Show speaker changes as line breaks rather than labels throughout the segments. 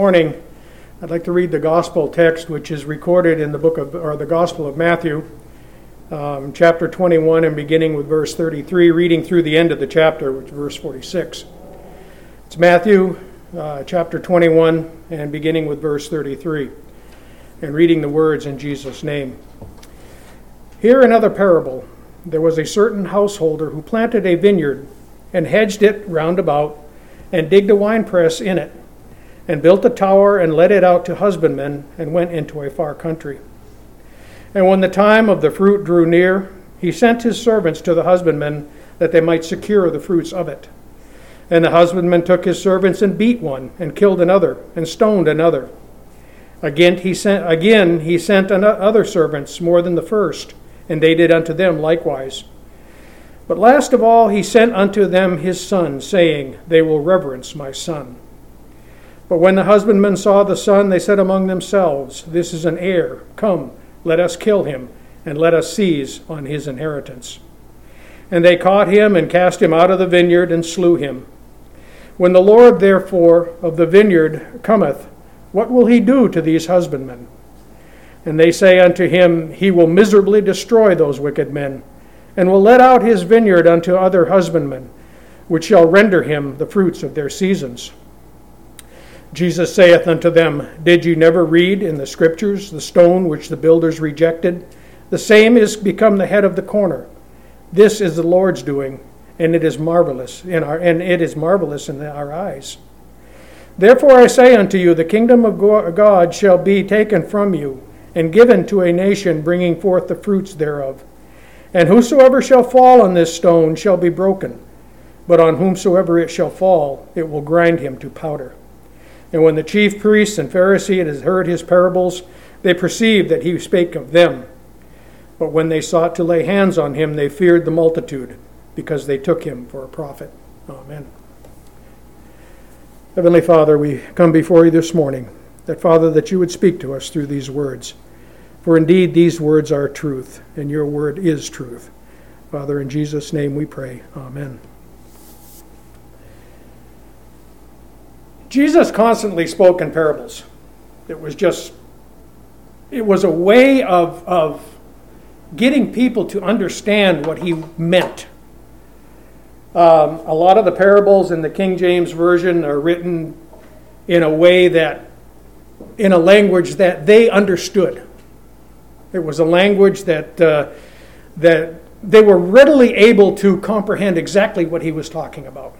Morning. I'd like to read the gospel text, which is recorded in the the Gospel of Matthew, chapter 21, and beginning with verse 33, reading through the end of the chapter, which is verse 46. It's Matthew, chapter 21, and beginning with verse 33, and reading the words in Jesus' name. Hear another parable. There was a certain householder who planted a vineyard, and hedged it round about, and digged a winepress in it, and built a tower, and let it out to husbandmen, and went into a far country. And when the time of the fruit drew near, he sent his servants to the husbandmen, that they might secure the fruits of it. And the husbandman took his servants, and beat one, and killed another, and stoned another. Again he sent other servants more than the first, and they did unto them likewise. But last of all he sent unto them his son, saying, They will reverence my son. But when the husbandmen saw the son, they said among themselves, This is an heir. Come, let us kill him, and let us seize on his inheritance. And they caught him, and cast him out of the vineyard, and slew him. When the Lord therefore of the vineyard cometh, what will he do to these husbandmen? And they say unto him, He will miserably destroy those wicked men, and will let out his vineyard unto other husbandmen, which shall render him the fruits of their seasons. Jesus saith unto them, Did ye never read in the Scriptures, the stone which the builders rejected? The same is become the head of the corner. This is the Lord's doing, and it is marvelous in our eyes. Therefore I say unto you, the kingdom of God shall be taken from you, and given to a nation bringing forth the fruits thereof. And whosoever shall fall on this stone shall be broken, but on whomsoever it shall fall, it will grind him to powder. And when the chief priests and Pharisees had heard his parables, they perceived that he spake of them. But when they sought to lay hands on him, they feared the multitude, because they took him for a prophet. Amen. Heavenly Father, we come before you this morning, that you would speak to us through these words. For indeed these words are truth, and your word is truth. Father, in Jesus' name we pray. Amen. Jesus constantly spoke in parables. It was a way of getting people to understand what he meant. A lot of the parables in the King James Version are written in a language that they understood. It was a language that they were readily able to comprehend exactly what he was talking about.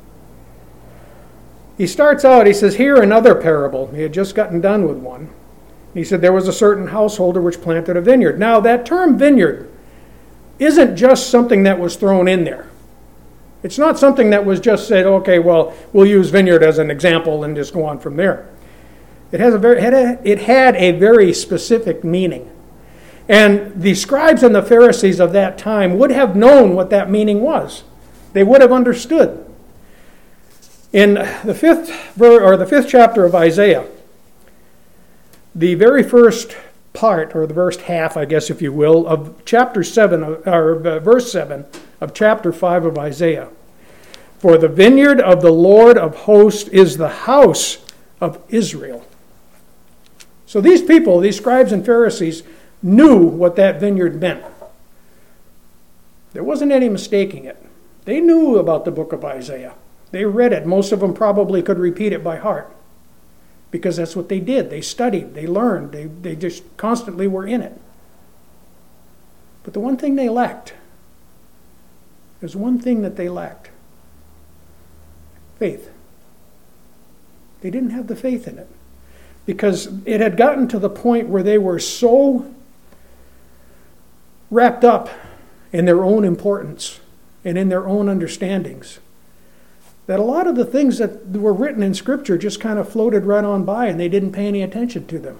He starts out, he says, Hear another parable. He had just gotten done with one. He said, There was a certain householder which planted a vineyard. Now, that term vineyard isn't just something that was thrown in there. It's not something that was just said, okay, well, we'll use vineyard as an example and just go on from there. It had a very specific meaning. And the scribes and the Pharisees of that time would have known what that meaning was. They would have understood. In the fifth chapter of Isaiah, the very first part, or the first half, I guess, if you will, of chapter 7, or verse 7 of chapter 5 of Isaiah. For the vineyard of the Lord of hosts is the house of Israel. So these people, these scribes and Pharisees, knew what that vineyard meant. There wasn't any mistaking it. They knew about the book of Isaiah. They read it. Most of them probably could repeat it by heart, because that's what they did. They studied, they learned, they just constantly were in it. But the one thing they lacked, there's one thing that they lacked: faith. They didn't have the faith in it, because it had gotten to the point where they were so wrapped up in their own importance and in their own understandings that a lot of the things that were written in Scripture just kind of floated right on by, and they didn't pay any attention to them.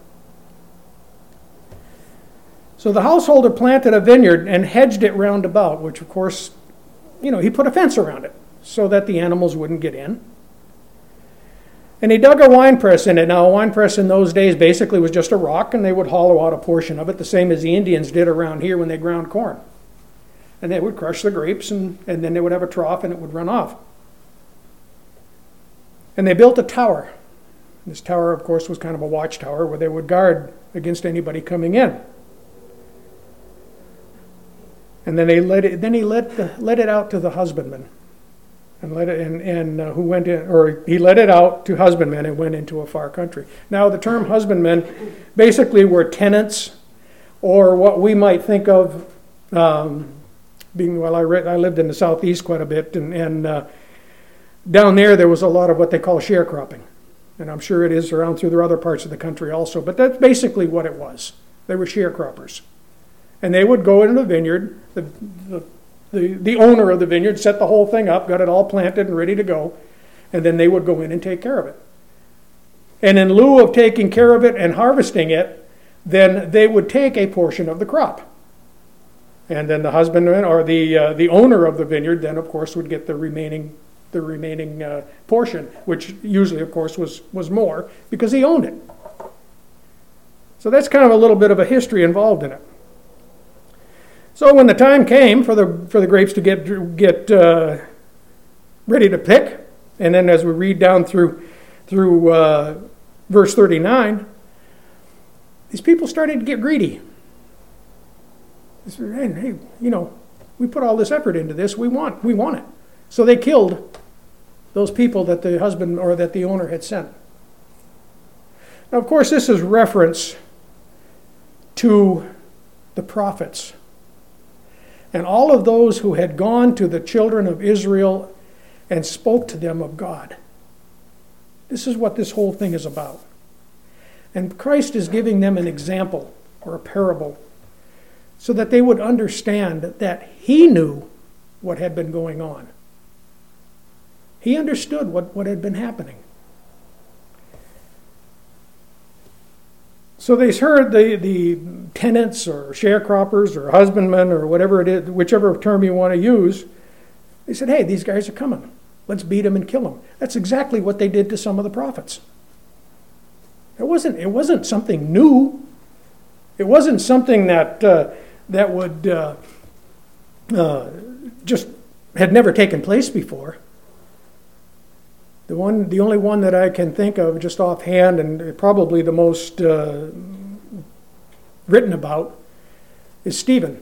So the householder planted a vineyard and hedged it round about, which of course, he put a fence around it so that the animals wouldn't get in. And he dug a winepress in it. Now, a winepress in those days basically was just a rock, and they would hollow out a portion of it, the same as the Indians did around here when they ground corn. And they would crush the grapes, and then they would have a trough, and it would run off. And they built a tower. This tower, of course, was kind of a watchtower where they would guard against anybody coming in. And then he let it out to the husbandman, and who went in, or he let it out to husbandmen and went into a far country. Now, the term husbandmen basically were tenants, or what we might think of being. Well, I lived in the southeast quite a bit, and down there was a lot of what they call sharecropping, and I'm sure it is around through the other parts of the country also. But that's basically what it was. They were sharecroppers. And they would go into the vineyard, the owner of the vineyard set the whole thing up, got it all planted and ready to go, and then they would go in and take care of it. And in lieu of taking care of it and harvesting it, then they would take a portion of the crop. And then the husbandman or the owner of the vineyard then, of course, would get the remaining portion, which usually, of course, was more because he owned it. So that's kind of a little bit of a history involved in it. So when the time came for the grapes to get ready to pick, and then as we read down through verse 39, these people started to get greedy. They said, hey, we put all this effort into this. We want it. So they killed those people that the husband or that the owner had sent. Now, of course, this is reference to the prophets. And all of those who had gone to the children of Israel and spoke to them of God. This is what this whole thing is about. And Christ is giving them an example or a parable so that they would understand that he knew what had been going on. He understood what had been happening. So they heard the tenants or sharecroppers or husbandmen or whatever it is, whichever term you want to use, they said, hey, these guys are coming. Let's beat them and kill them. That's exactly what they did to some of the prophets. It wasn't something new. It wasn't something that would just had never taken place before. The only one that I can think of just offhand, and probably the most written about, is Stephen.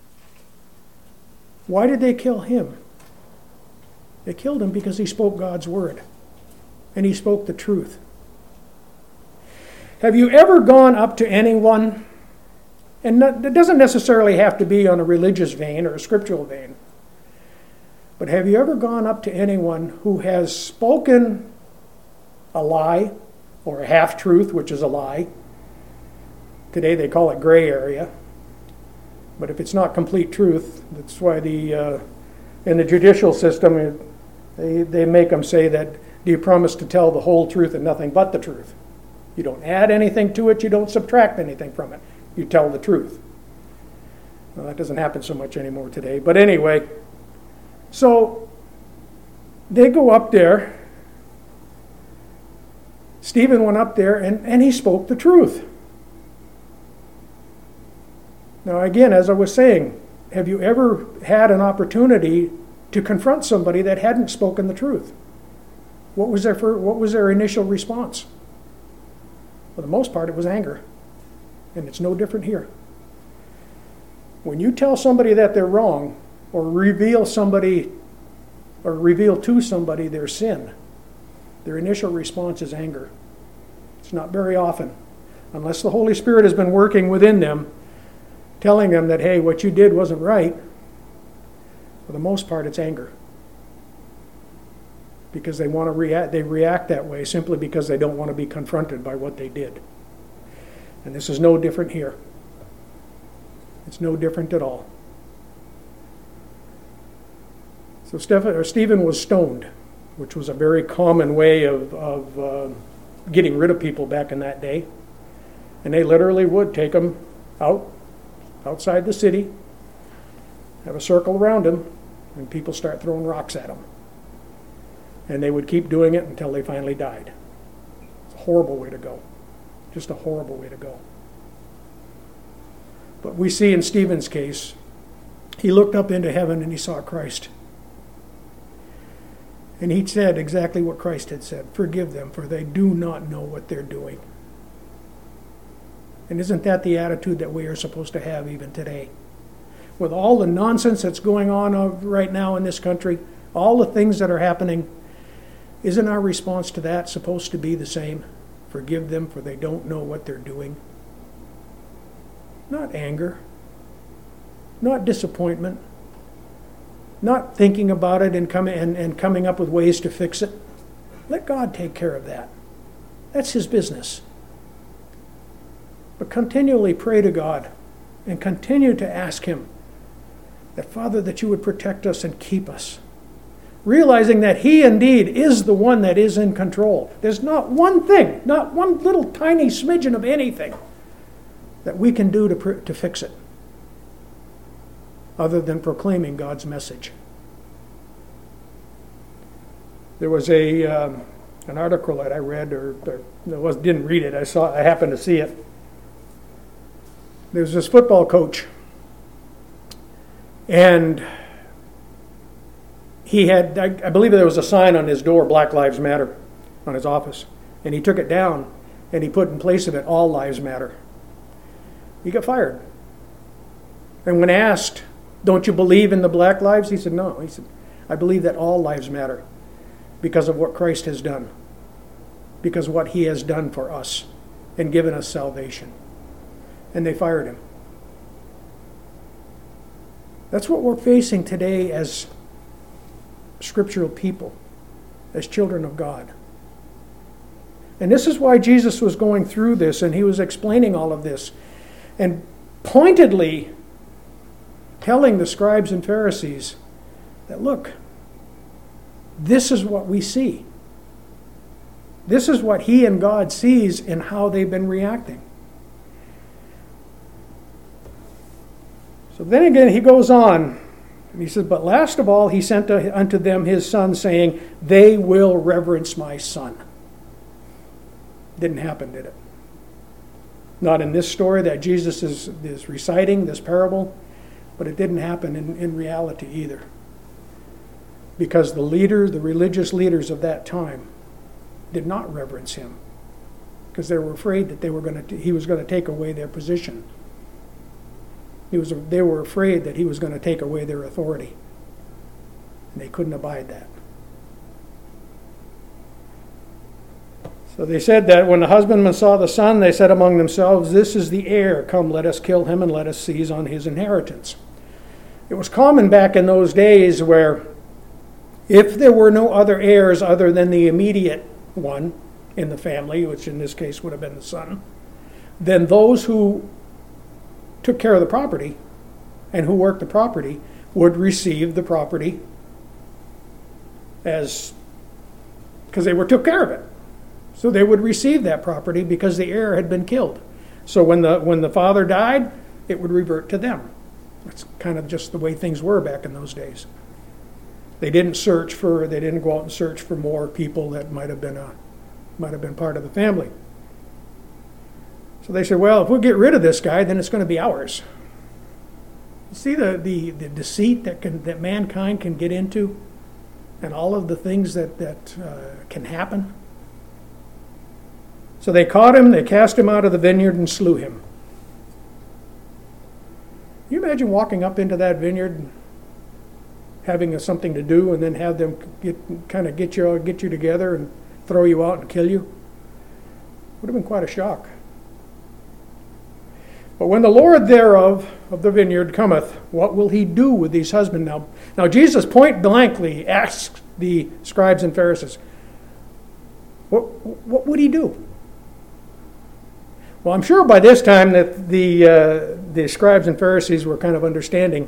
Why did they kill him? They killed him because he spoke God's word, and he spoke the truth. Have you ever gone up to anyone, and it doesn't necessarily have to be on a religious vein or a scriptural vein, but have you ever gone up to anyone who has spoken a lie or a half-truth, which is a lie? Today they call it gray area. But if it's not complete truth, that's why in the judicial system, they make them say that, do you promise to tell the whole truth and nothing but the truth? You don't add anything to it, you don't subtract anything from it. You tell the truth. Well, that doesn't happen so much anymore today. But anyway, so they go up there. Stephen went up there and he spoke the truth. Now again, as I was saying, have you ever had an opportunity to confront somebody that hadn't spoken the truth? What was their initial response? For the most part, it was anger. And it's no different here. When you tell somebody that they're wrong, or reveal to somebody their sin, their initial response is anger. It's not very often, unless the Holy Spirit has been working within them, telling them that, hey, what you did wasn't right. For the most part, it's anger. Because they want to react, they react that way simply because they don't want to be confronted by what they did. And this is no different here. It's no different at all. So Stephen was stoned, which was a very common way of getting rid of people back in that day. And they literally would take him outside the city, have a circle around him, and people start throwing rocks at him. And they would keep doing it until they finally died. It's a horrible way to go. Just a horrible way to go. But we see in Stephen's case, he looked up into heaven and he saw Christ. And he said exactly what Christ had said. Forgive them, for they do not know what they're doing. And isn't that the attitude that we are supposed to have even today? With all the nonsense that's going on right now in this country, all the things that are happening, isn't our response to that supposed to be the same? Forgive them, for they don't know what they're doing. Not anger, not disappointment, not thinking about it and coming up with ways to fix it. Let God take care of that. That's his business. But continually pray to God and continue to ask him that, Father, that you would protect us and keep us. Realizing that he indeed is the one that is in control. There's not one thing, not one little tiny smidgen of anything that we can do to fix it, other than proclaiming God's message. There was an article that I read, didn't read it. I happened to see it. There's this football coach, and he had, I believe there was a sign on his door, Black Lives Matter, on his office, and he took it down and he put in place of it, All Lives Matter. He got fired. And when asked, don't you believe in the black lives? He said, no. He said, I believe that all lives matter because of what Christ has done, because of what he has done for us and given us salvation. And they fired him. That's what we're facing today as scriptural people, as children of God. And this is why Jesus was going through this, and he was explaining all of this, and pointedly telling the scribes and Pharisees that, look, this is what we see. This is what he and God sees in how they've been reacting. So then again, he goes on, and he says, but last of all, he sent unto them his son, saying, they will reverence my son. Didn't happen, did it? Not in this story that Jesus is reciting, this parable, but it didn't happen in reality either. Because the religious leaders of that time did not reverence him, because they were afraid that he was going to take away their position. They were afraid that he was going to take away their authority, and they couldn't abide that. So they said that when the husbandmen saw the son, they said among themselves, this is the heir. Come, let us kill him and let us seize on his inheritance. It was common back in those days where if there were no other heirs other than the immediate one in the family, which in this case would have been the son, then those who took care of the property and who worked the property would receive the property because they took care of it. So they would receive that property because the heir had been killed. So when the father died, it would revert to them. That's kind of just the way things were back in those days. They didn't go out and search for more people that might have been part of the family. So they said, well, if we get rid of this guy, then it's going to be ours. You see the deceit that mankind can get into, and all of the things that can happen. So they caught him, they cast him out of the vineyard and slew him. Can you imagine walking up into that vineyard and having something to do, and then have them get you together and throw you out and kill you? Would have been quite a shock. But when the Lord thereof of the vineyard cometh, what will he do with these husbandmen? Now Jesus point blankly asks the scribes and Pharisees, what would he do? Well, I'm sure by this time that the scribes and Pharisees were kind of understanding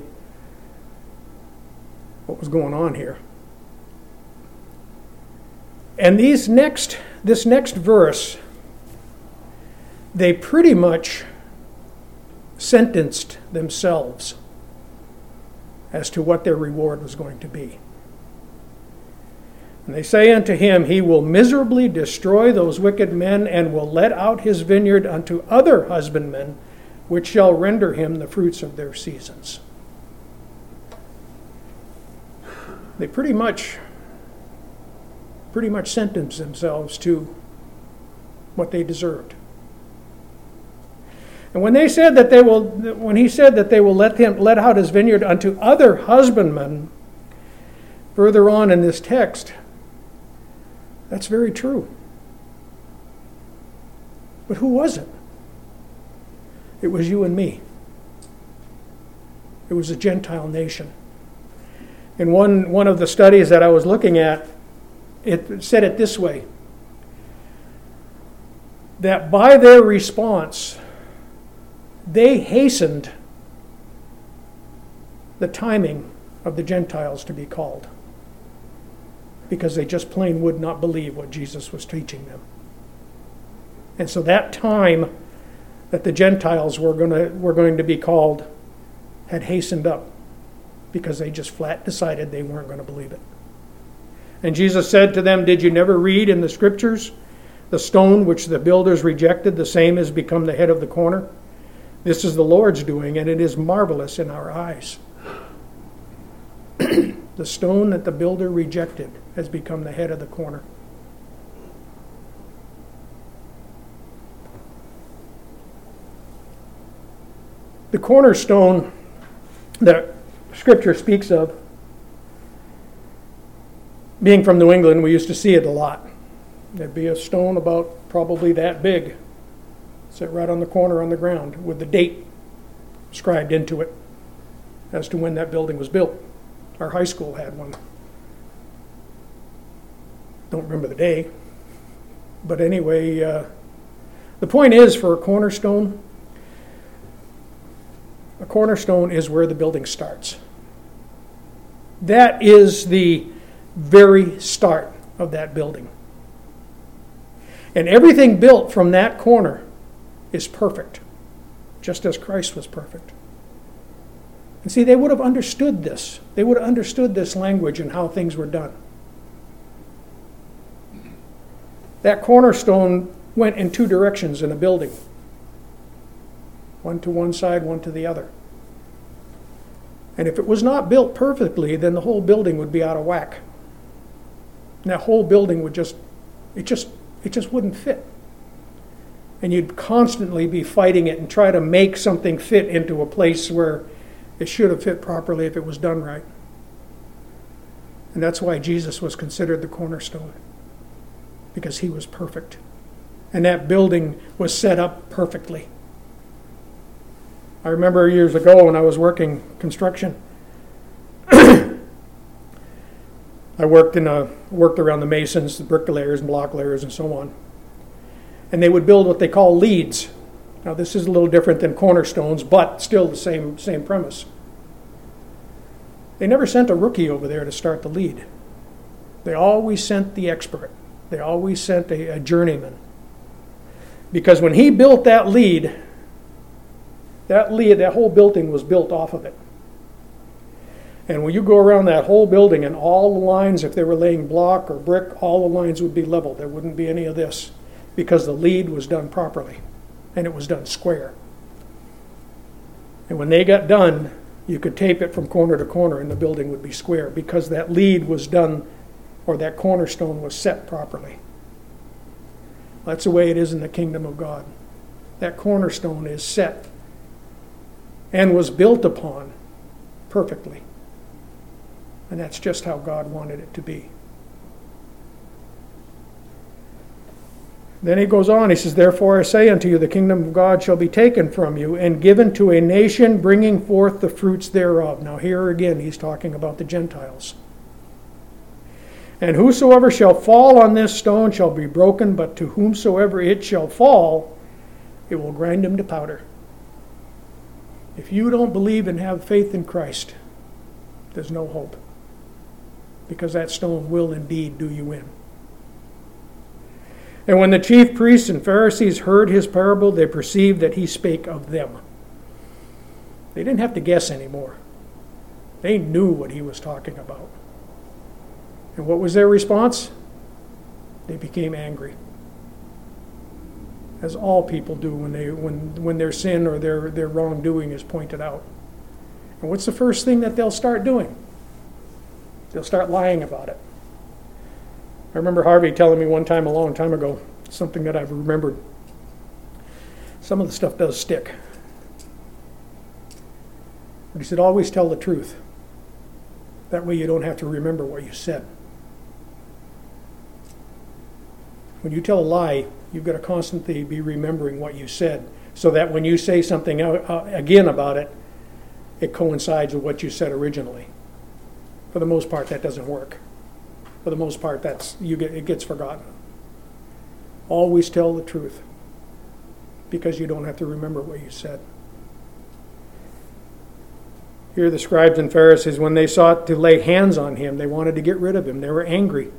what was going on here. And this next verse, they pretty much sentenced themselves as to what their reward was going to be. And they say unto him, he will miserably destroy those wicked men, and will let out his vineyard unto other husbandmen, which shall render him the fruits of their seasons. They pretty much pretty much sentenced themselves to what they deserved. And when he said that they will let out his vineyard unto other husbandmen, further on in this text, that's very true. But who was it? It was you and me. It was a Gentile nation. In one of the studies that I was looking at, it said it this way, that by their response, they hastened the timing of the Gentiles to be called, because they just plain would not believe what Jesus was teaching them. And so that time that the Gentiles were going to be called had hastened up, because they just flat decided they weren't going to believe it. And Jesus said to them, "Did you never read in the Scriptures, the stone which the builders rejected, the same has become the head of the corner? This is the Lord's doing, and it is marvelous in our eyes." The stone that the builder rejected has become the head of the corner. The cornerstone that Scripture speaks of, being from New England, we used to see it a lot. There'd be a stone about probably that big, sit right on the corner on the ground, with the date scribed into it as to when that building was built. Our high school had one. Don't remember the day. But anyway, the point is, for a cornerstone is where the building starts. That is the very start of that building. And everything built from that corner is perfect, just as Christ was perfect. And see, they would have understood this. They would have understood this language and how things were done. That cornerstone went in two directions in a building. One to one side, one to the other. And if it was not built perfectly, then the whole building would be out of whack. And that whole building would just wouldn't fit. And you'd constantly be fighting it and try to make something fit into a place where it should have fit properly if it was done right. And that's why Jesus was considered the cornerstone, because he was perfect. And that building was set up perfectly. I remember years ago when I was working construction, I worked around the masons, the bricklayers and block layers and so on. And they would build what they call leads. Now this is a little different than cornerstones, but still the same premise. They never sent a rookie over there to start the lead. They always sent the expert. They always sent a journeyman. Because when he built that lead, that whole building was built off of it. And when you go around that whole building and all the lines, if they were laying block or brick, all the lines would be level. There wouldn't be any of this, because the lead was done properly and it was done square. And when they got done, you could tape it from corner to corner and the building would be square, because that lead was done, or that cornerstone was set properly. That's the way it is in the kingdom of God. That cornerstone is set and was built upon perfectly. And that's just how God wanted it to be. Then he goes on, he says, "Therefore I say unto you, the kingdom of God shall be taken from you and given to a nation bringing forth the fruits thereof." Now here again he's talking about the Gentiles. "And whosoever shall fall on this stone shall be broken, but to whomsoever it shall fall, it will grind him to powder." If you don't believe and have faith in Christ, there's no hope, because that stone will indeed do you in. "And when the chief priests and Pharisees heard his parable, they perceived that he spake of them." They didn't have to guess anymore. They knew what he was talking about. And what was their response? They became angry, as all people do when their sin or their wrongdoing is pointed out. And what's the first thing that they'll start doing? They'll start lying about it. I remember Harvey telling me one time a long time ago, something that I've remembered. Some of the stuff does stick. But he said, always tell the truth. That way you don't have to remember what you said. When you tell a lie, you've got to constantly be remembering what you said, so that when you say something again about it, it coincides with what you said originally. For the most part, that doesn't work. For the most part, it gets forgotten. Always tell the truth, because you don't have to remember what you said. Here the scribes and Pharisees, when they sought to lay hands on him, they wanted to get rid of him. They were angry.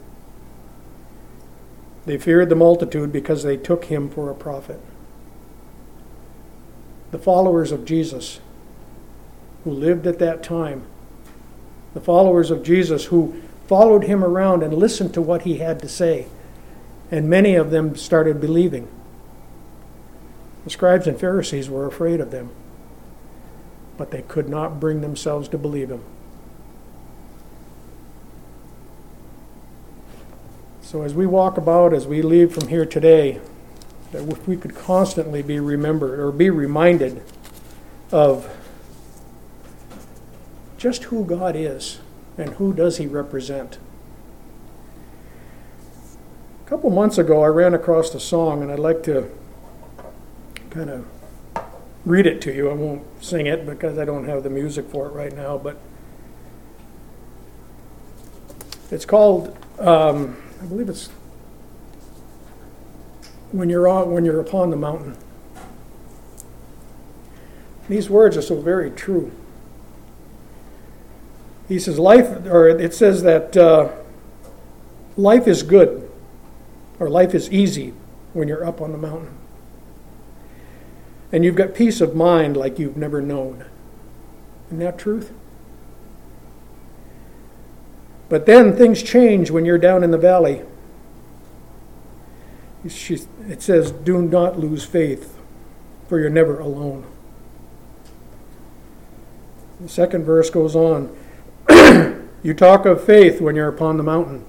They feared the multitude because they took him for a prophet. The followers of Jesus who lived at that time, the followers of Jesus who followed him around and listened to what he had to say, and many of them started believing. The scribes and Pharisees were afraid of them, but they could not bring themselves to believe him. So as we walk about, as we leave from here today, that if we could constantly be remembered or be reminded of just who God is and who does he represent. A couple months ago, I ran across a song, and I'd like to kind of read it to you. I won't sing it because I don't have the music for it right now, but it's called, I believe it's When You're Upon the Mountain. These words are so very true. He says, it says that life is good, or life is easy when you're up on the mountain. And you've got peace of mind like you've never known. Isn't that truth? But then things change when you're down in the valley. It says, do not lose faith, for you're never alone. The second verse goes on. You talk of faith when you're upon the mountain.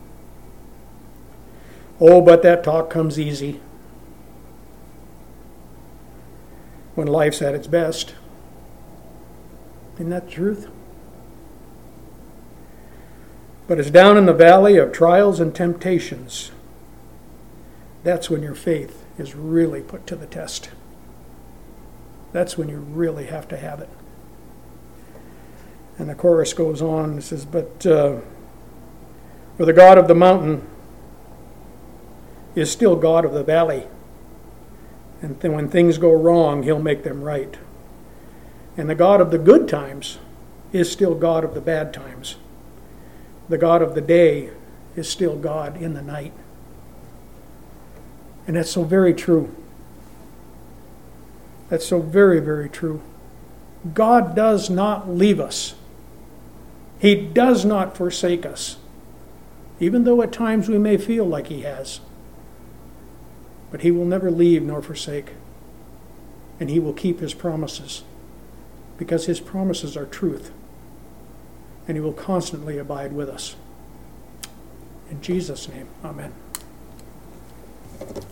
Oh, but that talk comes easy when life's at its best. Isn't that the truth? But it's down in the valley of trials and temptations. That's when your faith is really put to the test. That's when you really have to have it. And the chorus goes on, it says, but for the God of the mountain is still God of the valley. And then when things go wrong, he'll make them right. And the God of the good times is still God of the bad times. The God of the day is still God in the night. And that's so very true. That's so very, very true. God does not leave us. He does not forsake us, even though at times we may feel like he has. But he will never leave nor forsake. And he will keep his promises, because his promises are truth. And he will constantly abide with us. In Jesus' name, amen.